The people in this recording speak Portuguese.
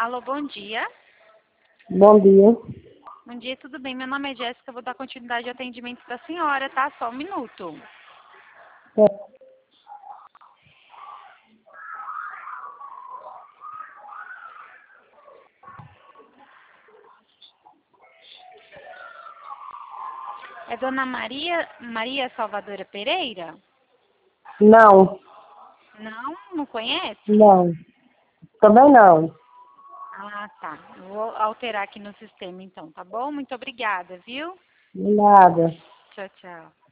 Alô, bom dia. Bom dia. Bom dia, tudo bem? Meu nome é Jéssica, vou dar continuidade ao atendimento da senhora, tá? Só um minuto. É, É Dona Maria Salvadora Pereira? Não, Não conhece? não. Também não. Ah, tá. Eu vou alterar aqui no sistema então, tá bom? Muito obrigada, viu? Nada. Tchau, tchau.